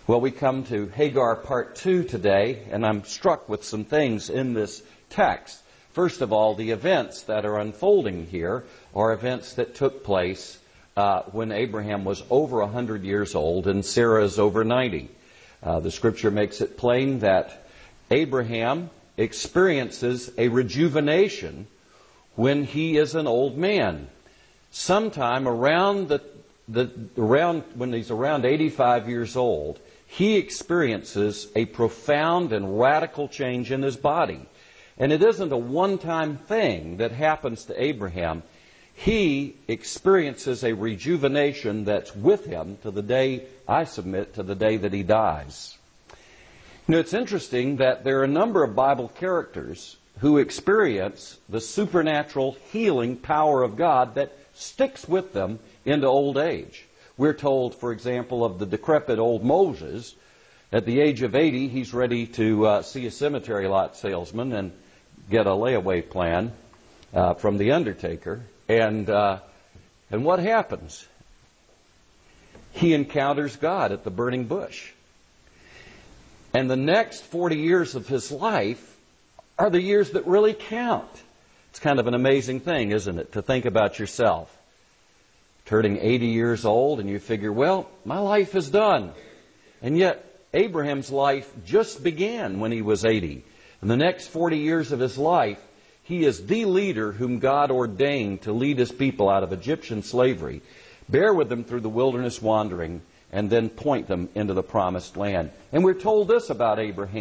Well, we come to Hagar part 2 today, and I'm struck with some things in this text. First of all, the events that are unfolding here are events that took place when Abraham was over 100 years old and Sarah is over 90. The Scripture makes it plain that Abraham experiences a rejuvenation when he is an old man. Sometime around when he's around 85 years old, he experiences a profound and radical change in his body. And it isn't a one-time thing that happens to Abraham. He experiences a rejuvenation that's with him to the day, I submit, to the day that he dies. You know, it's interesting that there are a number of Bible characters who experience the supernatural healing power of God that sticks with them into old age. We're told, for example, of the decrepit old Moses. At the age of 80, he's ready to see a cemetery lot salesman and get a layaway plan from the undertaker. And what happens? He encounters God at the burning bush. And the next 40 years of his life are the years that really count. It's kind of an amazing thing, isn't it, to think about yourself turning 80 years old and you figure, well, my life is done. And yet, Abraham's life just began when he was 80. In the next 40 years of his life, he is the leader whom God ordained to lead his people out of Egyptian slavery, bear with them through the wilderness wandering, and then point them into the promised land. And we're told this about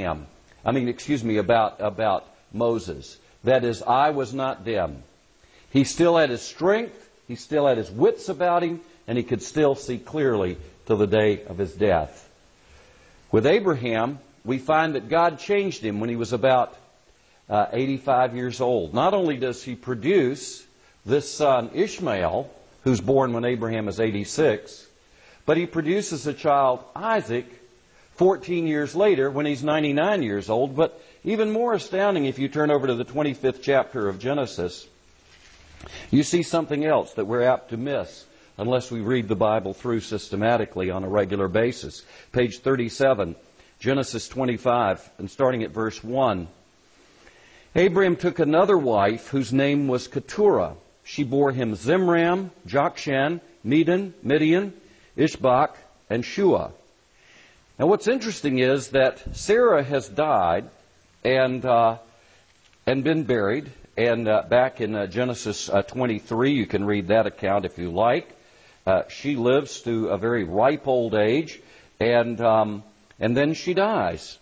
about Moses. That is, eye was not dim. He still had his strength, he still had his wits about him, and he could still see clearly till the day of his death. With Abraham, we find that God changed him when he was about 85 years old. Not only does he produce this son Ishmael, who's born when Abraham is 86, but he produces a child, Isaac, 14 years later when he's 99 years old. But even more astounding, if you turn over to the 25th chapter of Genesis, you see something else that we're apt to miss unless we read the Bible through systematically on a regular basis. Page 37, Genesis 25, and starting at verse 1. Abraham took another wife whose name was Keturah. She bore him Zimram, Jokshan, Medan, Midian, Ishbak, and Shua. Now what's interesting is that Sarah has died and been buried. And back in Genesis 23, you can read that account if you like. She lives to a very ripe old age, and then she dies.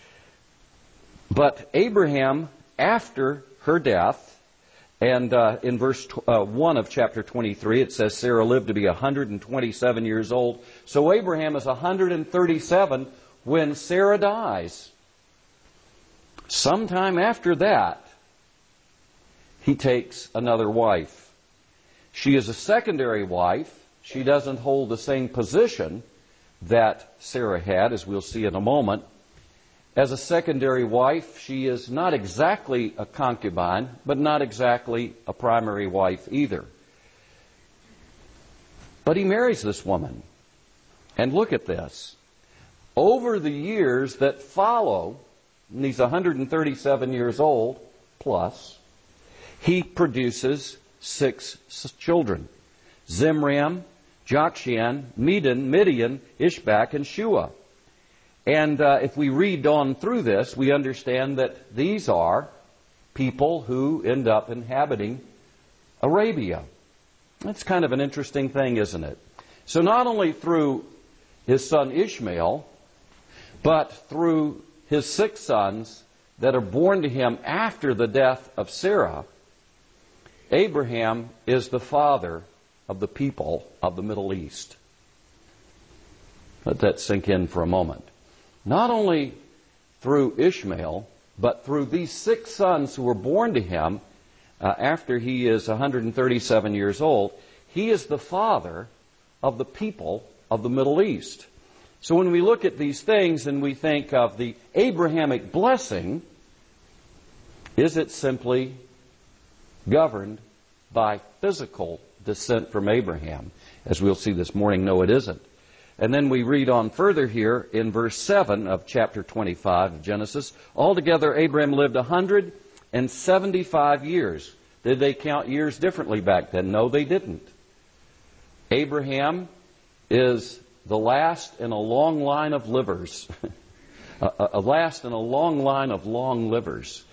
But Abraham, after her death, and in verse 1 of chapter 23, it says Sarah lived to be 127 years old. So Abraham is 137 when Sarah dies. Sometime after that, he takes another wife. She is a secondary wife. She doesn't hold the same position that Sarah had, as we'll see in a moment. As a secondary wife, she is not exactly a concubine, but not exactly a primary wife either. But he marries this woman. And look at this. Over the years that follow, and he's 137 years old plus, he produces 6 children. Zimram, Jokshan, Medan, Midian, Ishbak, and Shua. And if we read on through this, we understand that these are people who end up inhabiting Arabia. That's kind of an interesting thing, isn't it? So not only through his son Ishmael, but through his 6 sons that are born to him after the death of Sarah, Abraham is the father of the people of the Middle East. Let that sink in for a moment. Not only through Ishmael, but through these 6 sons who were born to him after he is 137 years old, he is the father of the people of the Middle East. So when we look at these things and we think of the Abrahamic blessing, is it simply governed by physical descent from Abraham? As we'll see this morning, no, it isn't. And then we read on further here in verse 7 of chapter 25 of Genesis. Altogether, Abraham lived 175 years. Did they count years differently back then? No, they didn't. Abraham is the last in a long line of livers. a last in a long line of long livers.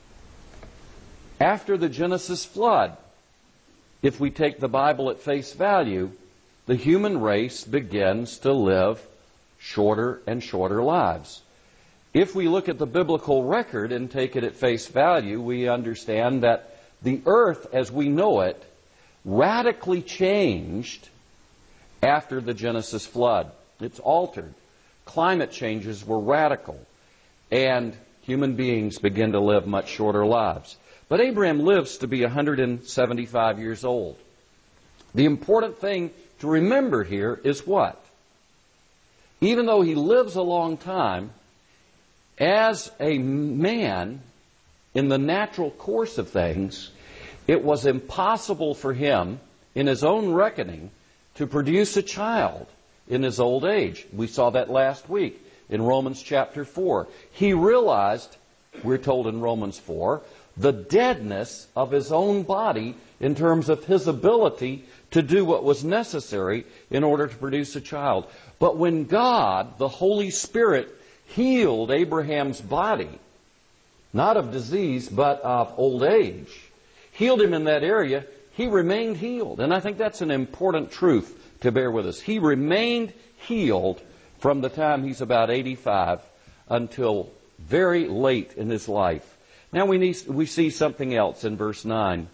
After the Genesis flood, if we take the Bible at face value, the human race begins to live shorter and shorter lives. If we look at the biblical record and take it at face value, we understand that the earth as we know it radically changed after the Genesis flood. It's altered. Climate changes were radical, and human beings begin to live much shorter lives. But Abraham lives to be 175 years old. The important thing to remember here is what? Even though he lives a long time, as a man, in the natural course of things, it was impossible for him, in his own reckoning, to produce a child in his old age. We saw that last week in Romans chapter 4. He realized, we're told in Romans 4, the deadness of his own body in terms of his ability to do what was necessary in order to produce a child. But when God, the Holy Spirit, healed Abraham's body, not of disease, but of old age, healed him in that area, he remained healed. And I think that's an important truth to bear with us. He remained healed from the time he's about 85 until very late in his life. Now we see something else in verse 9.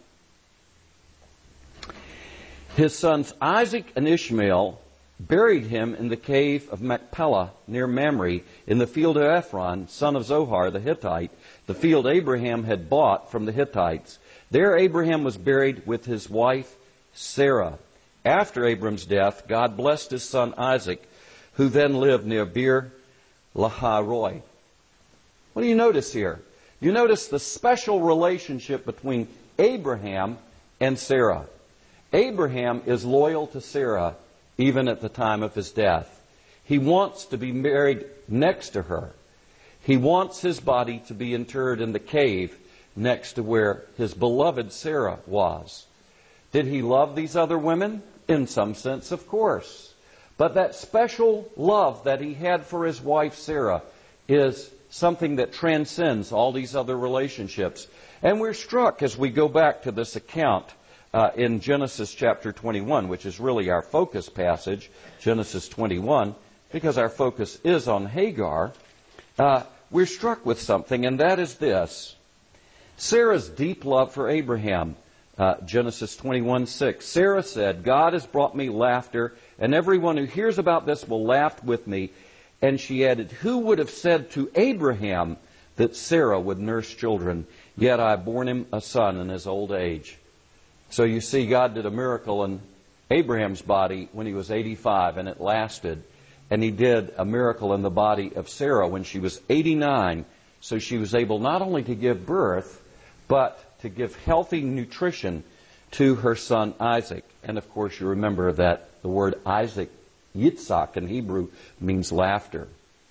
His sons Isaac and Ishmael buried him in the cave of Machpelah near Mamre in the field of Ephron, son of Zohar the Hittite, the field Abraham had bought from the Hittites. There Abraham was buried with his wife Sarah. After Abram's death, God blessed his son Isaac, who then lived near Beer Lahai-roi. What do you notice here? You notice the special relationship between Abraham and Sarah. Abraham is loyal to Sarah even at the time of his death. He wants to be married next to her. He wants his body to be interred in the cave next to where his beloved Sarah was. Did he love these other women? In some sense, of course. But that special love that he had for his wife Sarah is something that transcends all these other relationships. And we're struck as we go back to this account in Genesis chapter 21, which is really our focus passage, Genesis 21, because our focus is on Hagar. We're struck with something, and that is this. Sarah's deep love for Abraham. Genesis 21:6. Sarah said, God has brought me laughter, and everyone who hears about this will laugh with me. And she added, who would have said to Abraham that Sarah would nurse children? Yet I have borne him a son in his old age. So you see, God did a miracle in Abraham's body when he was 85, and it lasted. And he did a miracle in the body of Sarah when she was 89. So she was able not only to give birth, but to give healthy nutrition to her son Isaac. And of course you remember that the word Isaac, Yitzhak in Hebrew, means laughter.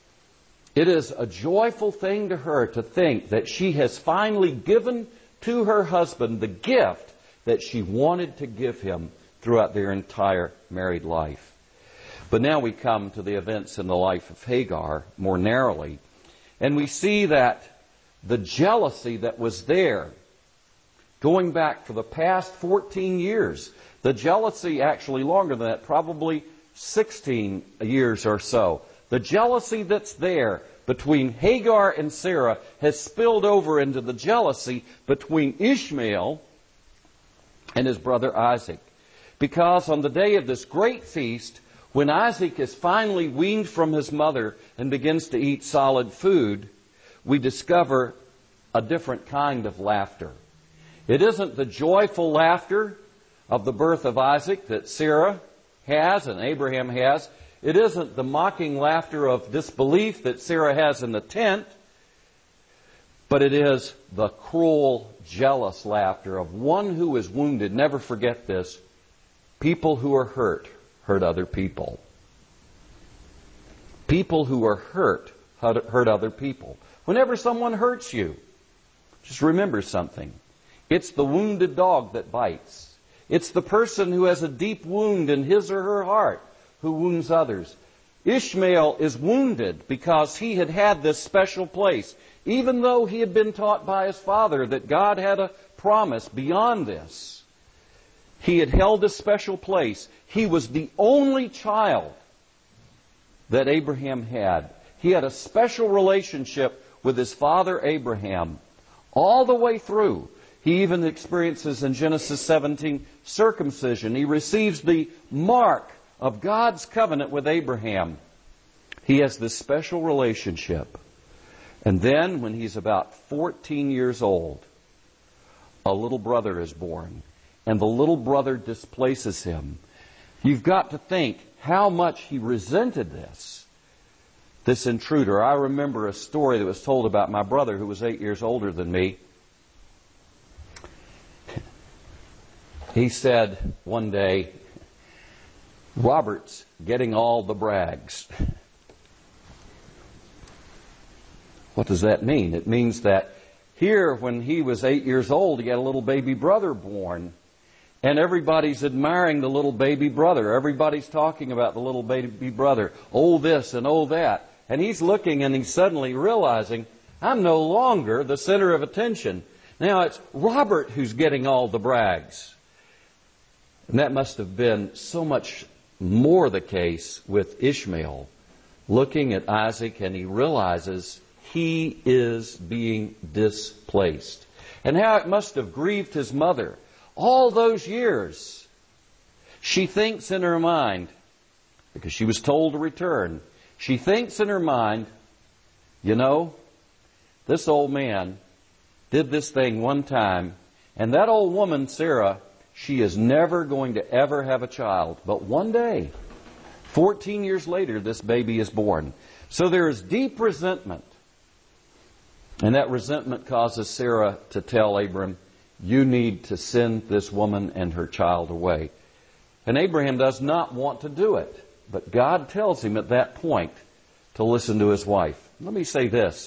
It is a joyful thing to her to think that she has finally given to her husband the gift that she wanted to give him throughout their entire married life. But now we come to the events in the life of Hagar more narrowly, and we see that the jealousy that was there going back for the past 14 years, the jealousy actually longer than that, probably 16 years or so. The jealousy that's there between Hagar and Sarah has spilled over into the jealousy between Ishmael and his brother Isaac. Because on the day of this great feast, when Isaac is finally weaned from his mother and begins to eat solid food, we discover a different kind of laughter. It isn't the joyful laughter of the birth of Isaac that Sarah has and Abraham has. It isn't the mocking laughter of disbelief that Sarah has in the tent. But it is the cruel, jealous laughter of one who is wounded. Never forget this. People who are hurt other people. People who are hurt other people. Whenever someone hurts you, just remember something. It's the wounded dog that bites. It's the person who has a deep wound in his or her heart who wounds others. Ishmael is wounded because he had had this special place. Even though he had been taught by his father that God had a promise beyond this, he had held a special place. He was the only child that Abraham had. He had a special relationship with his father Abraham all the way through. He even experiences in Genesis 17 circumcision. He receives the mark of God's covenant with Abraham. He has this special relationship. And then, when he's about 14 years old, a little brother is born. And the little brother displaces him. You've got to think how much he resented this intruder. I remember a story that was told about my brother who was 8 years older than me. He said one day, "Robert's getting all the brags." What does that mean? It means that here, when he was 8 years old, he had a little baby brother born. And everybody's admiring the little baby brother. Everybody's talking about the little baby brother. Oh, this and oh, that. And he's looking and he's suddenly realizing, I'm no longer the center of attention. Now it's Robert who's getting all the brags. And that must have been so much more the case with Ishmael, looking at Isaac, and he realizes he is being displaced. And how it must have grieved his mother. All those years, she thinks in her mind, because she was told to return, she thinks in her mind, you know, this old man did this thing one time, and that old woman, Sarah, she is never going to ever have a child. But one day, 14 years later, this baby is born. So there is deep resentment. And that resentment causes Sarah to tell Abram, you need to send this woman and her child away. And Abraham does not want to do it. But God tells him at that point to listen to his wife. Let me say this.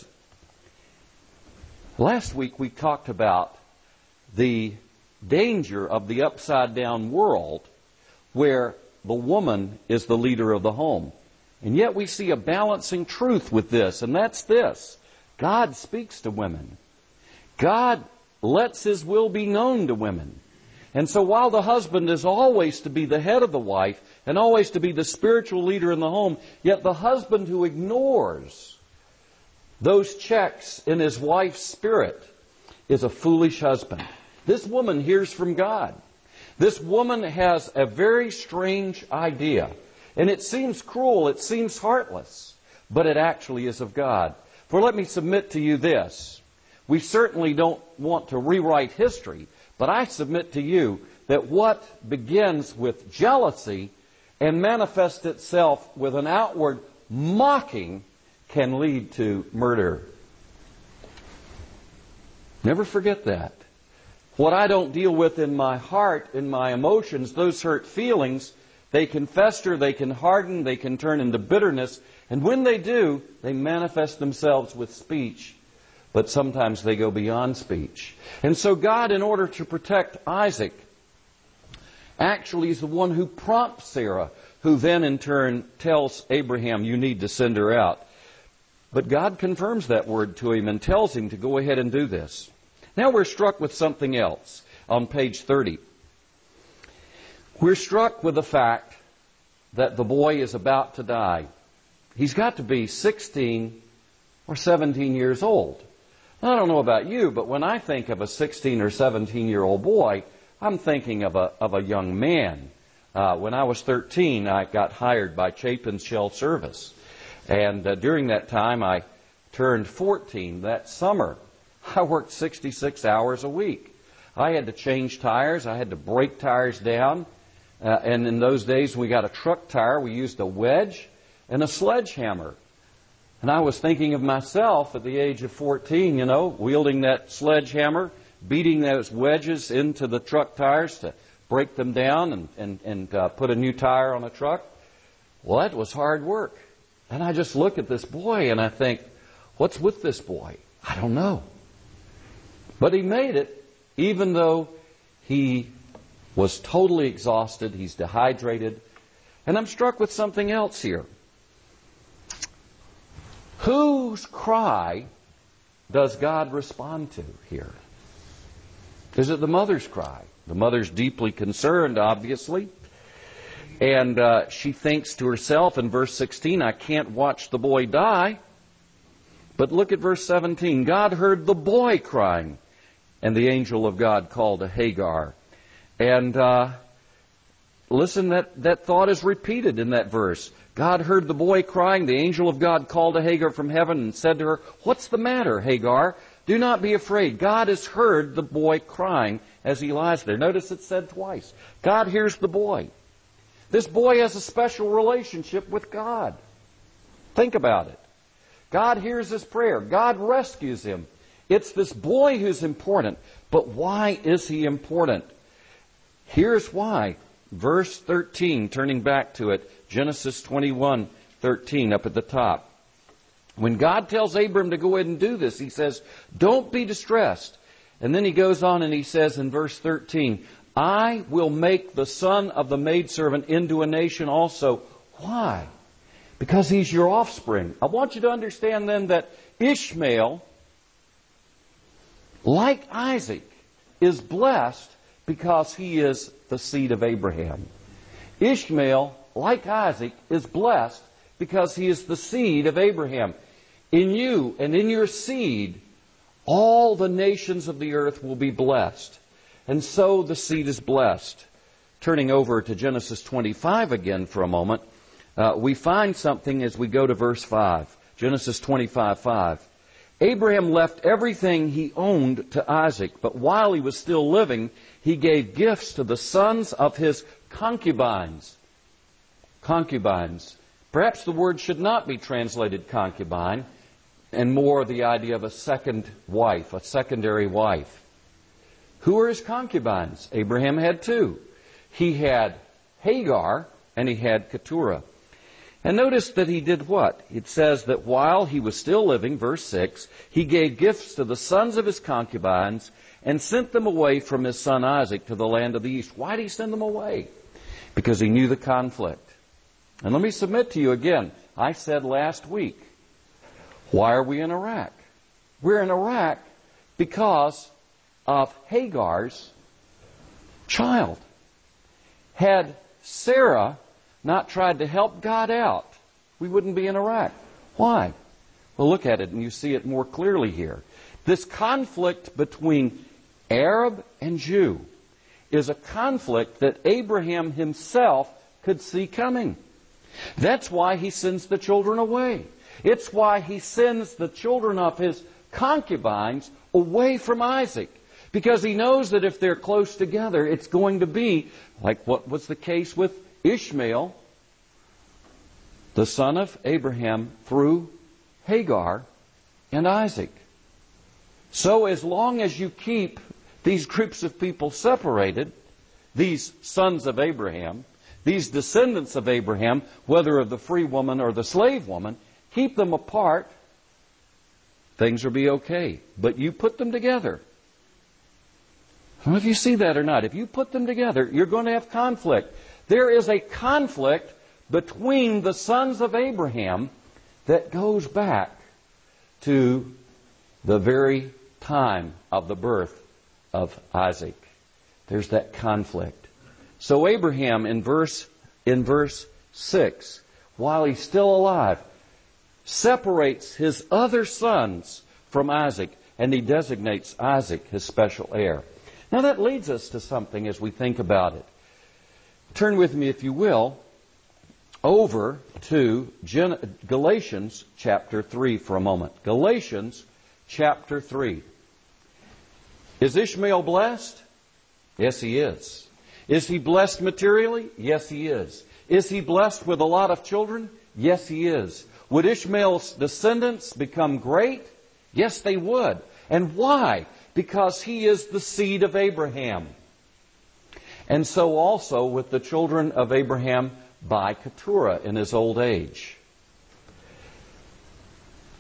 Last week we talked about the danger of the upside-down world where the woman is the leader of the home. And yet we see a balancing truth with this, and that's this. God speaks to women. God lets His will be known to women. And so while the husband is always to be the head of the wife and always to be the spiritual leader in the home, yet the husband who ignores those checks in his wife's spirit is a foolish husband. This woman hears from God. This woman has a very strange idea. And it seems cruel, it seems heartless, but it actually is of God. For let me submit to you this. We certainly don't want to rewrite history, but I submit to you that what begins with jealousy and manifests itself with an outward mocking can lead to murder. Never forget that. What I don't deal with in my heart, in my emotions, those hurt feelings, they can fester, they can harden, they can turn into bitterness. And when they do, they manifest themselves with speech. But sometimes they go beyond speech. And so God, in order to protect Isaac, actually is the one who prompts Sarah, who then in turn tells Abraham, you need to send her out. But God confirms that word to him and tells him to go ahead and do this. Now we're struck with something else on page 30. We're struck with the fact that the boy is about to die. He's got to be 16 or 17 years old. Now, I don't know about you, but when I think of a 16 or 17-year-old boy, I'm thinking of a young man. When I was 13, I got hired by Chapin's Shell Service. And during that time, I turned 14 that summer. I worked 66 hours a week. I had to change tires. I had to break tires down. And in those days, we got a truck tire. We used a wedge and a sledgehammer. And I was thinking of myself at the age of 14, wielding that sledgehammer, beating those wedges into the truck tires to break them down and put a new tire on a truck. Well, that was hard work. And I just look at this boy and I think, what's with this boy? I don't know. But he made it, even though he was totally exhausted, he's dehydrated. And I'm struck with something else here. Whose cry does God respond to here? Is it the mother's cry? The mother's deeply concerned, obviously. And she thinks to herself in verse 16, I can't watch the boy die. But look at verse 17. God heard the boy crying, and the angel of God called to Hagar. And listen, that thought is repeated in that verse. God heard the boy crying. The angel of God called to Hagar from heaven and said to her, what's the matter, Hagar? Do not be afraid. God has heard the boy crying as he lies there. Notice it said twice. God hears the boy. This boy has a special relationship with God. Think about it. God hears his prayer. God rescues him. It's this boy who's important. But why is he important? Here's why. Verse 13, turning back to it, Genesis 21:13 up at the top. When God tells Abram to go ahead and do this, he says, don't be distressed. And then he goes on and he says in verse 13, I will make the son of the maidservant into a nation also. Why? Because he's your offspring. I want you to understand then that Ishmael, like Isaac, is blessed because he is the seed of Abraham. Ishmael, like Isaac, is blessed because he is the seed of Abraham. In you and in your seed, all the nations of the earth will be blessed. And so the seed is blessed. Turning over to Genesis 25 again for a moment, we find something as we go to verse 5. Genesis 25:5. Abraham left everything he owned to Isaac, but while he was still living, he gave gifts to the sons of his concubines. Concubines. Perhaps the word should not be translated concubine, and more the idea of a second wife, a secondary wife. Who are his concubines? Abraham had two. He had Hagar and he had Keturah. And notice that he did what? It says that while he was still living, verse 6, he gave gifts to the sons of his concubines and sent them away from his son Isaac to the land of the east. Why did he send them away? Because he knew the conflict. And let me submit to you again, I said last week, why are we in Iraq? We're in Iraq because of Hagar's child. Had Sarah not tried to help God out, we wouldn't be in Iraq. Why? Well, look at it and you see it more clearly here. This conflict between Arab and Jew is a conflict that Abraham himself could see coming. That's why he sends the children away. It's why he sends the children of his concubines away from Isaac. Because he knows that if they're close together, it's going to be like what was the case with Ishmael, the son of Abraham, through Hagar and Isaac. So as long as you keep these groups of people separated, these sons of Abraham, these descendants of Abraham, whether of the free woman or the slave woman, keep them apart, things will be okay. But you put them together. I don't know if you see that or not. If you put them together, you're going to have conflict. There is a conflict between the sons of Abraham that goes back to the very time of the birth of Isaac. There's that conflict. So Abraham in verse 6, while he's still alive, separates his other sons from Isaac, and he designates Isaac his special heir. Now that leads us to something as we think about it. Turn with me, if you will, over to Galatians chapter 3 for a moment. Galatians chapter 3. Is Ishmael blessed? Yes, he is. Is he blessed materially? Yes, he is. Is he blessed with a lot of children? Yes, he is. Would Ishmael's descendants become great? Yes, they would. And why? Because he is the seed of Abraham. And so also with the children of Abraham by Keturah in his old age.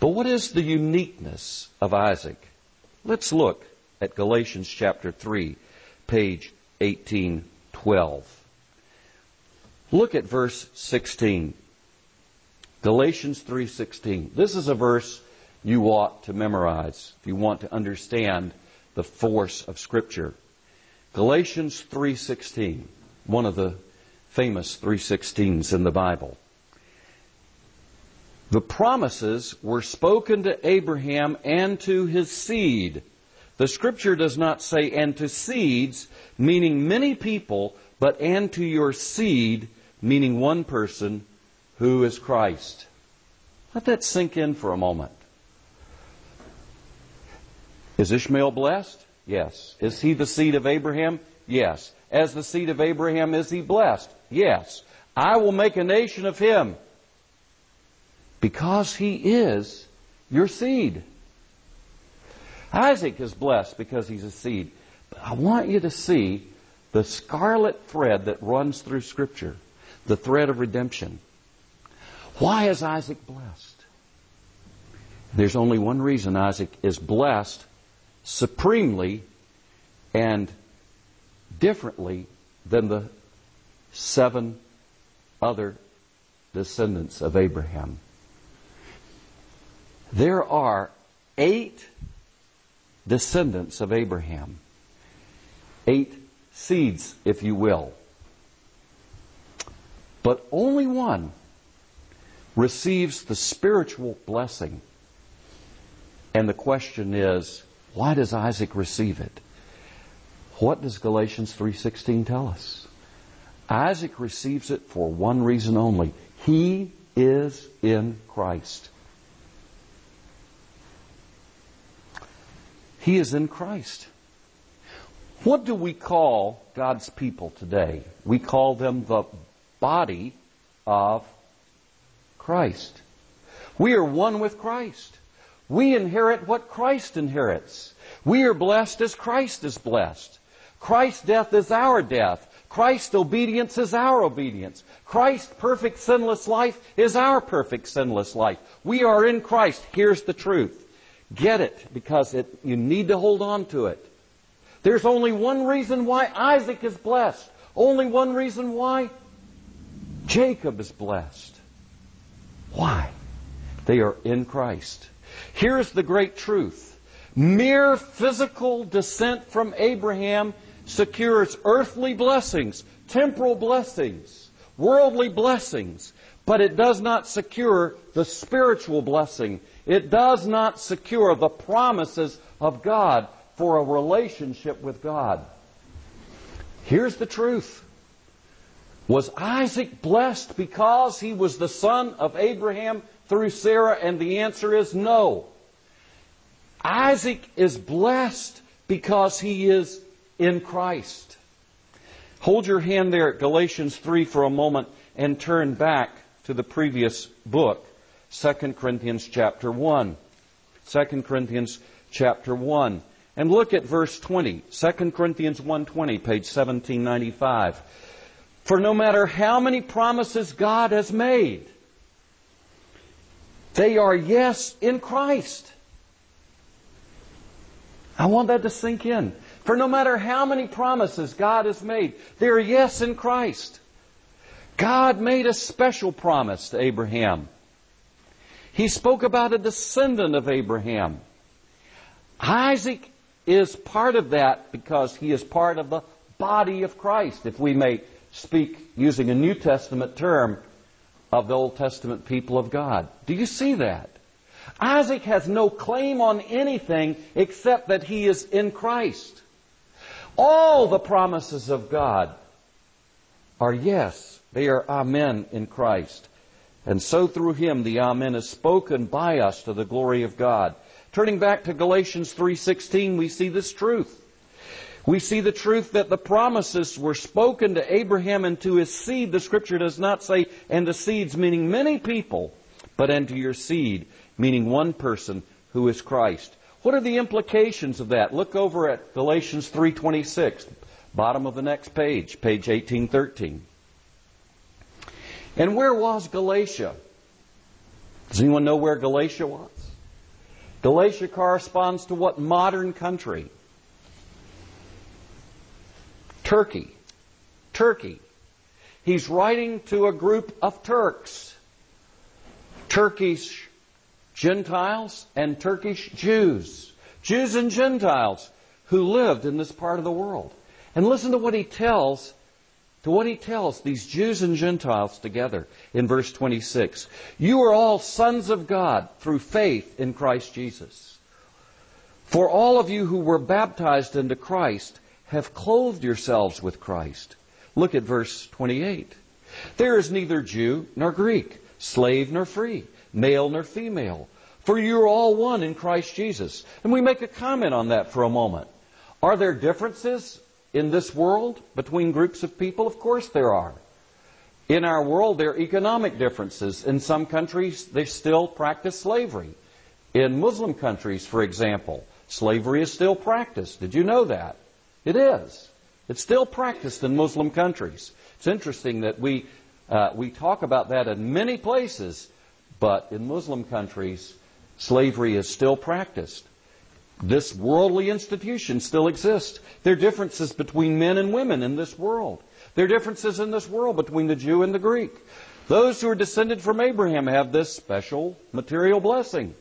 But what is the uniqueness of Isaac? Let's look at Galatians chapter 3, page 1812. Look at verse 16. Galatians 3:16. This is a verse you ought to memorize if you want to understand the force of Scripture. Galatians 3:16, one of the famous 3:16s in the Bible. The promises were spoken to Abraham and to his seed. The Scripture does not say and to seeds, meaning many people, but and to your seed, meaning one person, who is Christ. Let that sink in for a moment. Is Ishmael blessed? Yes. Is he the seed of Abraham? Yes. As the seed of Abraham, is he blessed? Yes. I will make a nation of him. Because he is your seed. Isaac is blessed because he's a seed. But I want you to see the scarlet thread that runs through Scripture. The thread of redemption. Why is Isaac blessed? There's only one reason Isaac is blessed supremely and differently than the 7 other descendants of Abraham. There are 8 descendants of Abraham. 8 seeds, if you will. But only one receives the spiritual blessing. And the question is, why does Isaac receive it? What does Galatians 3:16 tell us? Isaac receives it for one reason only. He is in Christ. He is in Christ. What do we call God's people today? We call them the body of Christ. We are one with Christ. We inherit what Christ inherits. We are blessed as Christ is blessed. Christ's death is our death. Christ's obedience is our obedience. Christ's perfect sinless life is our perfect sinless life. We are in Christ. Here's the truth. Get it, because you need to hold on to it. There's only one reason why Isaac is blessed. Only one reason why Jacob is blessed. Why? They are in Christ. Here's the great truth. Mere physical descent from Abraham secures earthly blessings, temporal blessings, worldly blessings, but it does not secure the spiritual blessing. It does not secure the promises of God for a relationship with God. Here's the truth. Was Isaac blessed because he was the son of Abraham through Sarah? And the answer is no. Isaac is blessed because he is in Christ. Hold your hand there at Galatians 3 for a moment and turn back to the previous book, 2 Corinthians chapter 1. 2 Corinthians chapter 1. And look at verse 20. 2 Corinthians 1:20, page 1795. For no matter how many promises God has made, they are yes in Christ. I want that to sink in. For no matter how many promises God has made, they are yes in Christ. God made a special promise to Abraham. He spoke about a descendant of Abraham. Isaac is part of that because he is part of the body of Christ, if we may speak using a New Testament term of the Old Testament people of God. Do you see that? Isaac has no claim on anything except that he is in Christ. All the promises of God are yes. They are amen in Christ. And so through him the amen is spoken by us to the glory of God. Turning back to Galatians 3:16, we see this truth. We see the truth that the promises were spoken to Abraham and to his seed. The Scripture does not say, and to seeds, meaning many people, but and to your seed, meaning one person who is Christ. What are the implications of that? Look over at Galatians 3:26, bottom of the next page, page 1813. And where was Galatia? Does anyone know where Galatia was? Galatia corresponds to what modern country? Turkey. Turkey. He's writing to a group of Turks. Turkish Gentiles and Turkish Jews. Jews and Gentiles who lived in this part of the world. And listen to what he tells these Jews and Gentiles together in verse 26. You are all sons of God through faith in Christ Jesus. For all of you who were baptized into Christ have clothed yourselves with Christ. Look at verse 28. There is neither Jew nor Greek, slave nor free, male nor female, for you are all one in Christ Jesus. And we make a comment on that for a moment. Are there differences in this world between groups of people? Of course there are. In our world, there are economic differences. In some countries, they still practice slavery. In Muslim countries, for example, slavery is still practiced. Did you know that? It is. It's still practiced in Muslim countries. It's interesting that we talk about that in many places, but in Muslim countries, slavery is still practiced. This worldly institution still exists. There are differences between men and women in this world. There are differences in this world between the Jew and the Greek. Those who are descended from Abraham have this special material blessing.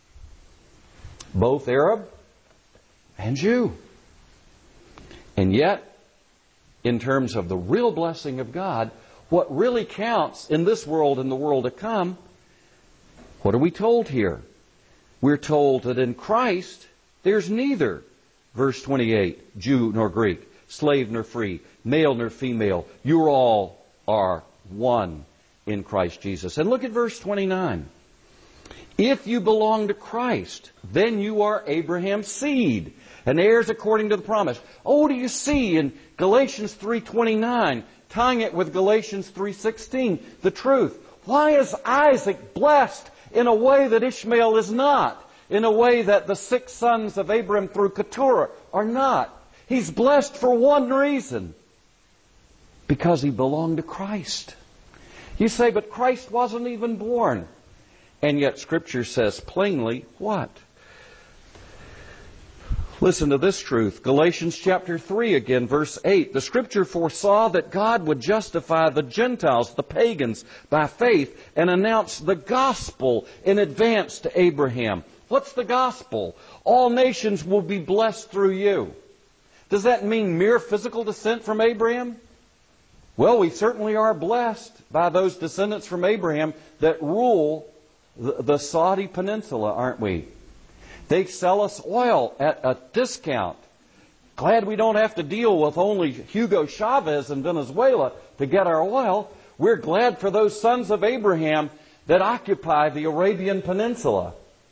Both Arab and Jew. And yet, in terms of the real blessing of God, what really counts in this world and the world to come, what are we told here? We're told that in Christ, there's neither, verse 28, Jew nor Greek, slave nor free, male nor female. You all are one in Christ Jesus. And look at verse 29. If you belong to Christ, then you are Abraham's seed and heirs according to the promise. Oh, do you see in Galatians 3:29, tying it with Galatians 3:16, the truth? Why is Isaac blessed in a way that Ishmael is not? In a way that the 6 sons of Abraham through Keturah are not? He's blessed for one reason. Because he belonged to Christ. You say, but Christ wasn't even born. And yet Scripture says plainly what? Listen to this truth. Galatians chapter 3 again, verse 8. The Scripture foresaw that God would justify the Gentiles, the pagans, by faith and announce the gospel in advance to Abraham. What's the gospel? All nations will be blessed through you. Does that mean mere physical descent from Abraham? Well, we certainly are blessed by those descendants from Abraham that rule the Saudi Peninsula, aren't we? They sell us oil at a discount. Glad we don't have to deal with only Hugo Chavez in Venezuela to get our oil. We're glad for those sons of Abraham that occupy the Arabian Peninsula.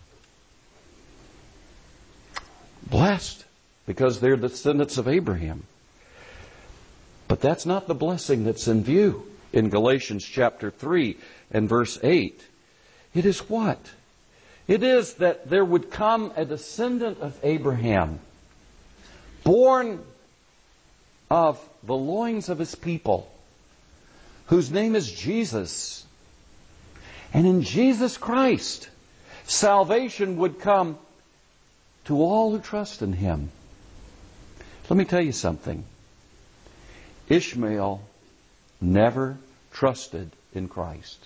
Blessed because they're the descendants of Abraham. But that's not the blessing that's in view in Galatians chapter 3 and verse 8. It is what? It is that there would come a descendant of Abraham, born of the loins of his people, whose name is Jesus. And in Jesus Christ, salvation would come to all who trust in Him. Let me tell you something. Ishmael never trusted in Christ.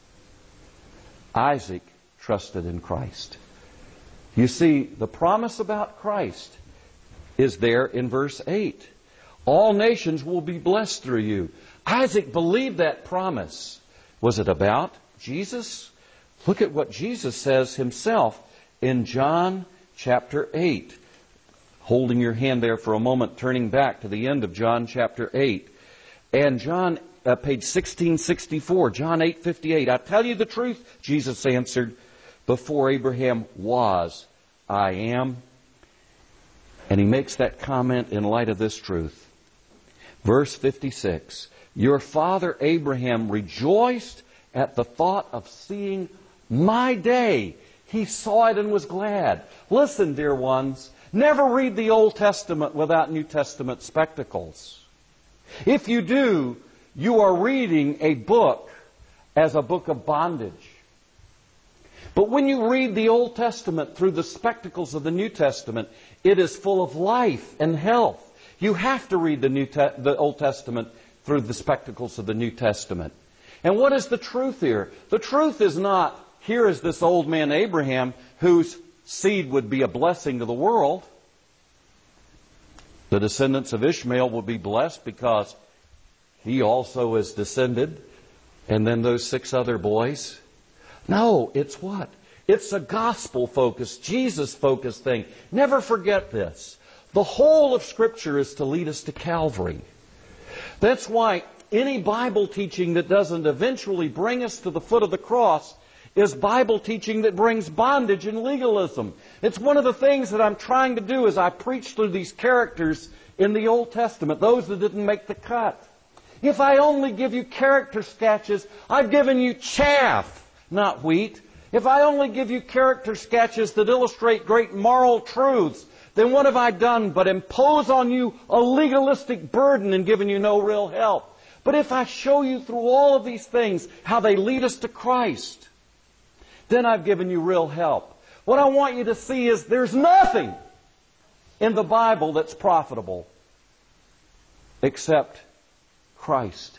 Isaac trusted in Christ. You see, the promise about Christ is there in verse 8. All nations will be blessed through you. Isaac believed that promise. Was it about Jesus? Look at what Jesus says himself in John chapter 8. Holding your hand there for a moment, turning back to the end of John chapter 8. And John, page 1664, John 8:58. I tell you the truth, Jesus answered, before Abraham was, I am. And he makes that comment in light of this truth. Verse 56. Your father Abraham rejoiced at the thought of seeing my day. He saw it and was glad. Listen, dear ones, never read the Old Testament without New Testament spectacles. If you do, you are reading a book as a book of bondage. But when you read the Old Testament through the spectacles of the New Testament, it is full of life and health. You have to read the Old Testament through the spectacles of the New Testament. And what is the truth here? The truth is not, here is this old man Abraham whose seed would be a blessing to the world. The descendants of Ishmael will be blessed because he also is descended. And then those 6 other boys. No, it's what? It's a gospel-focused, Jesus-focused thing. Never forget this. The whole of Scripture is to lead us to Calvary. That's why any Bible teaching that doesn't eventually bring us to the foot of the cross is Bible teaching that brings bondage and legalism. It's one of the things that I'm trying to do as I preach through these characters in the Old Testament, those that didn't make the cut. If I only give you character sketches, I've given you chaff, not wheat. If I only give you character sketches that illustrate great moral truths, then what have I done but impose on you a legalistic burden and given you no real help? But if I show you through all of these things how they lead us to Christ, then I've given you real help. What I want you to see is there's nothing in the Bible that's profitable except Christ.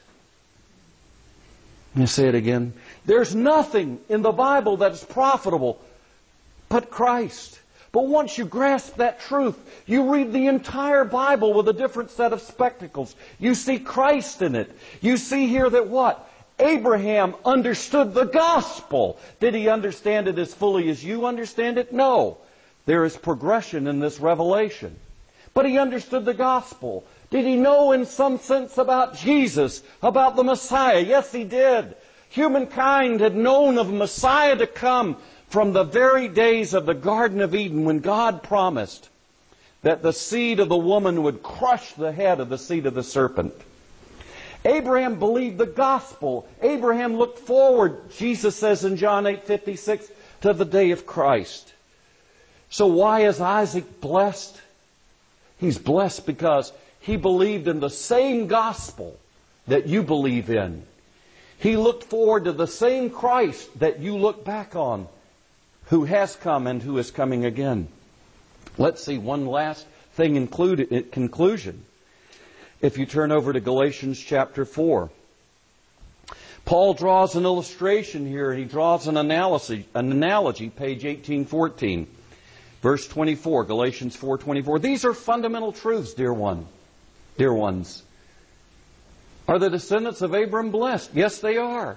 Let me say it again. There's nothing in the Bible that's profitable but Christ. But once you grasp that truth, you read the entire Bible with a different set of spectacles. You see Christ in it. You see here that what? Abraham understood the gospel. Did he understand it as fully as you understand it? No. There is progression in this revelation. But he understood the gospel. Did he know in some sense about Jesus, about the Messiah? Yes, he did. Humankind had known of a Messiah to come from the very days of the Garden of Eden when God promised that the seed of the woman would crush the head of the seed of the serpent. Abraham believed the gospel. Abraham looked forward, Jesus says in John 8:56, to the day of Christ. So why is Isaac blessed? He's blessed because he believed in the same gospel that you believe in. He looked forward to the same Christ that you look back on, who has come and who is coming again. Let's see one last thing in conclusion. If you turn over to Galatians chapter 4. Paul draws an illustration here. He draws an analogy, page 1814. Verse 24, Galatians 4:24. These are fundamental truths, dear ones. Are the descendants of Abram blessed? Yes, they are.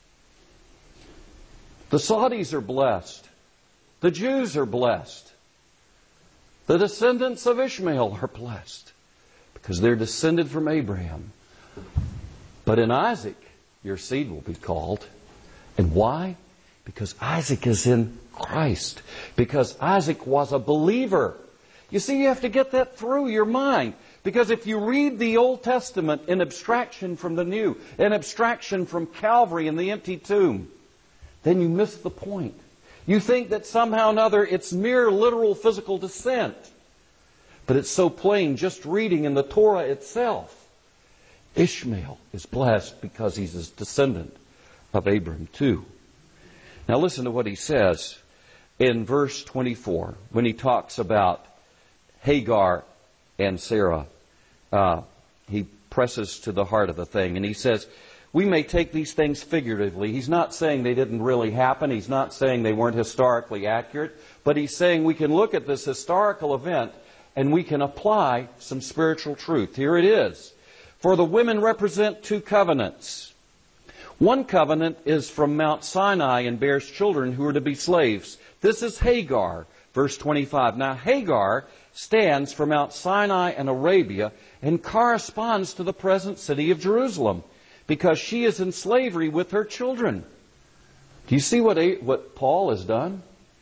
The Saudis are blessed. The Jews are blessed. The descendants of Ishmael are blessed because they're descended from Abraham. But in Isaac, your seed will be called. And why? Because Isaac is in Christ. Because Isaac was a believer. You see, you have to get that through your mind. Because if you read the Old Testament in abstraction from the New, in abstraction from Calvary and the empty tomb, then you miss the point. You think that somehow or another it's mere literal physical descent. But it's so plain just reading in the Torah itself. Ishmael is blessed because he's a descendant of Abram too. Now listen to what he says in verse 24 when he talks about Hagar and Sarah. He presses to the heart of the thing and he says, we may take these things figuratively. He's not saying they didn't really happen. He's not saying they weren't historically accurate. But he's saying we can look at this historical event and we can apply some spiritual truth. Here it is. For the women represent 2 covenants. One covenant is from Mount Sinai and bears children who are to be slaves. This is Hagar, verse 25. Now Hagar stands for Mount Sinai and Arabia and corresponds to the present city of Jerusalem because she is in slavery with her children. Do you see what Paul has done?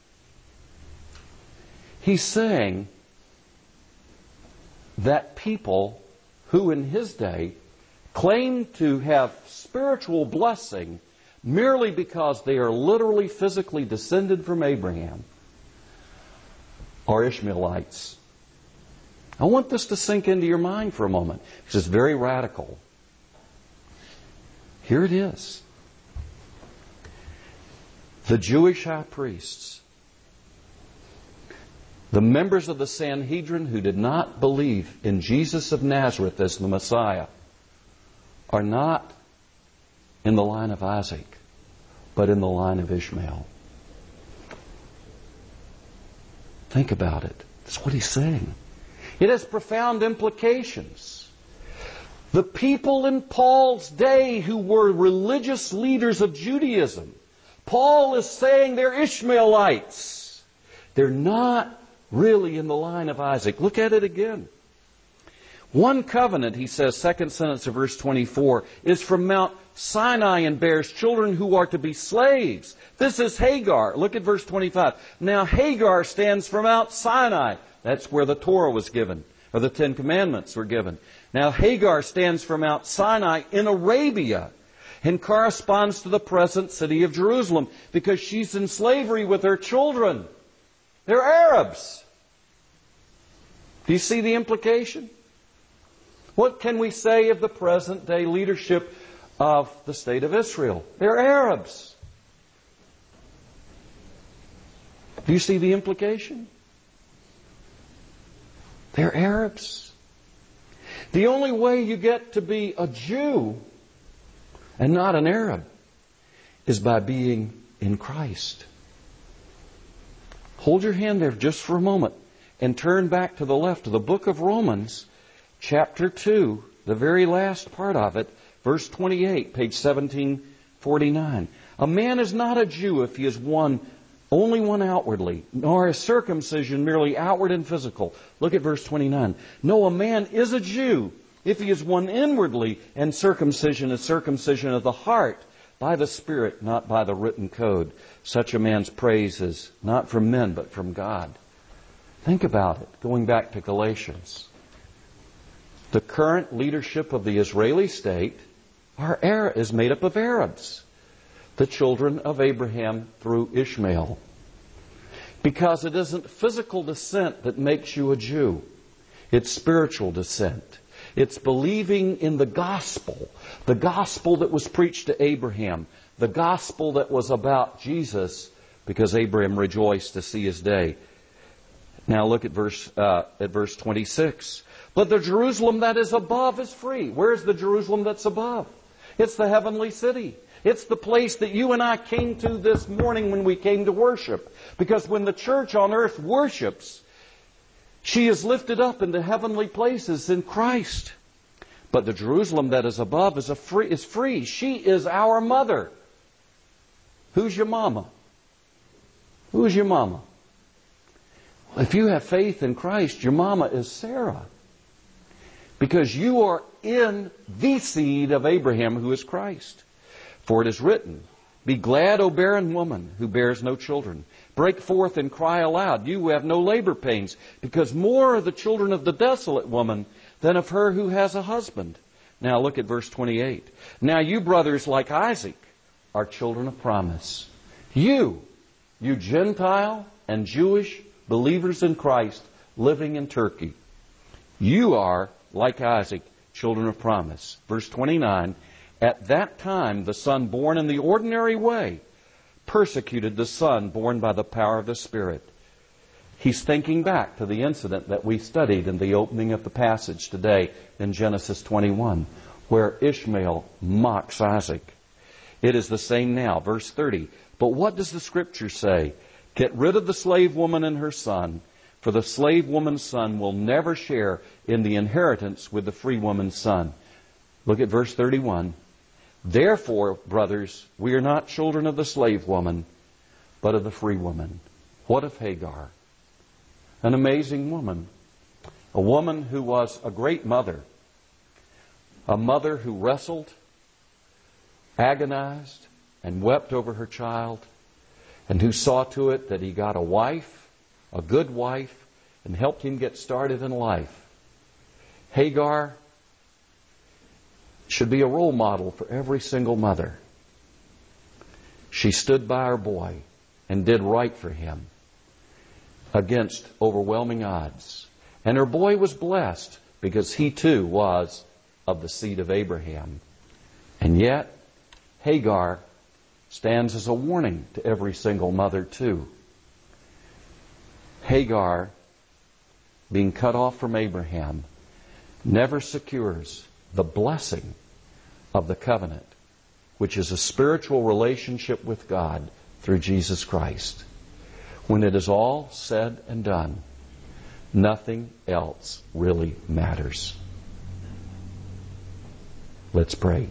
He's saying that people who in his day claim to have spiritual blessing merely because they are literally physically descended from Abraham are Ishmaelites. I want this to sink into your mind for a moment because it's very radical. Here it is. The Jewish high priests, the members of the Sanhedrin who did not believe in Jesus of Nazareth as the Messiah, are not in the line of Isaac, but in the line of Ishmael. Think about it. That's what he's saying. It has profound implications. The people in Paul's day who were religious leaders of Judaism, Paul is saying they're Ishmaelites. They're not really in the line of Isaac. Look at it again. One covenant, he says, second sentence of verse 24, is from Mount Sinai and bears children who are to be slaves. This is Hagar. Look at verse 25. Now Hagar stands for Mount Sinai. That's where the Torah was given, or the Ten Commandments were given. Now Hagar stands for Mount Sinai in Arabia and corresponds to the present city of Jerusalem because she's in slavery with her children. They're Arabs. Do you see the implication? What can we say of the present day leadership of the state of Israel? They're Arabs. Do you see the implication? They're Arabs. The only way you get to be a Jew and not an Arab is by being in Christ. Hold your hand there just for a moment and turn back to the left of the book of Romans, chapter 2, the very last part of it, verse 28, page 1749. A man is not a Jew if he is only one outwardly, nor is circumcision merely outward and physical. Look at verse 29. No, a man is a Jew if he is one inwardly, and circumcision is circumcision of the heart, by the Spirit, not by the written code. Such a man's praise is not from men, but from God. Think about it, going back to Galatians. The current leadership of the Israeli state is made up of Arabs, the children of Abraham through Ishmael. Because it isn't physical descent that makes you a Jew. It's spiritual descent. It's believing in the gospel that was preached to Abraham, the gospel that was about Jesus, because Abraham rejoiced to see his day. Now look at verse 26. But the Jerusalem that is above is free. Where's the Jerusalem that's above? It's the heavenly city. It's the place that you and I came to this morning when we came to worship. Because when the church on earth worships, she is lifted up into heavenly places in Christ. But the Jerusalem that is above is free. She is our mother. Who's your mama? Who's your mama? If you have faith in Christ, your mama is Sarah. Because you are in the seed of Abraham, who is Christ. For it is written, Be glad, O barren woman, who bears no children. Break forth and cry aloud, you who have no labor pains, because more are the children of the desolate woman than of her who has a husband. Now look at verse 28. Now you brothers, like Isaac, are children of promise. You Gentile and Jewish believers in Christ living in Turkey, you are, like Isaac, children of promise. Verse 29, at that time the son born in the ordinary way persecuted the son born by the power of the Spirit. He's thinking back to the incident that we studied in the opening of the passage today in Genesis 21, where Ishmael mocks Isaac. It is the same now. Verse 30. But what does the Scripture say? Get rid of the slave woman and her son, for the slave woman's son will never share in the inheritance with the free woman's son. Look at verse 31. Therefore, brothers, we are not children of the slave woman, but of the free woman. What of Hagar? An amazing woman. A woman who was a great mother. A mother who wrestled, agonized, and wept over her child, and who saw to it that he got a wife, a good wife, and helped him get started in life. Hagar should be a role model for every single mother. She stood by her boy and did right for him against overwhelming odds. And her boy was blessed because he too was of the seed of Abraham. And yet, Hagar stands as a warning to every single mother too. Hagar, being cut off from Abraham, never secures the blessing of the covenant, which is a spiritual relationship with God through Jesus Christ. When it is all said and done, nothing else really matters. Let's pray.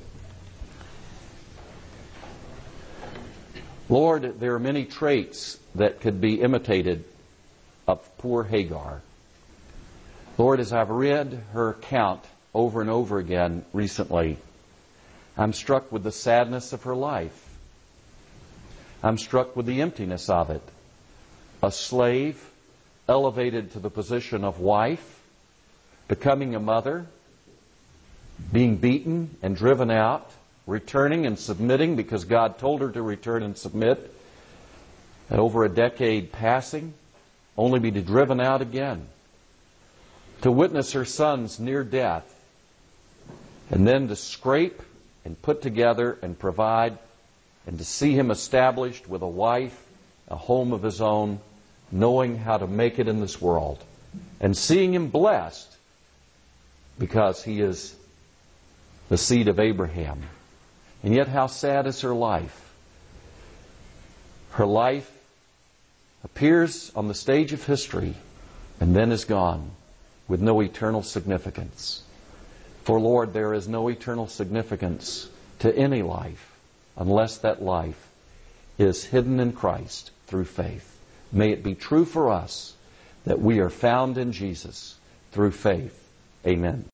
Lord, there are many traits that could be imitated of poor Hagar. Lord, as I've read her account over and over again recently, I'm struck with the sadness of her life. I'm struck with the emptiness of it. A slave elevated to the position of wife, becoming a mother, being beaten and driven out, returning and submitting because God told her to return and submit, and over a decade passing, only be driven out again, to witness her son's near death, and then to scrape and put together and provide, and to see him established with a wife, a home of his own, knowing how to make it in this world, and seeing him blessed because he is the seed of Abraham. And yet how sad is her life? Her life appears on the stage of history and then is gone with no eternal significance. For Lord, there is no eternal significance to any life unless that life is hidden in Christ through faith. May it be true for us that we are found in Jesus through faith. Amen.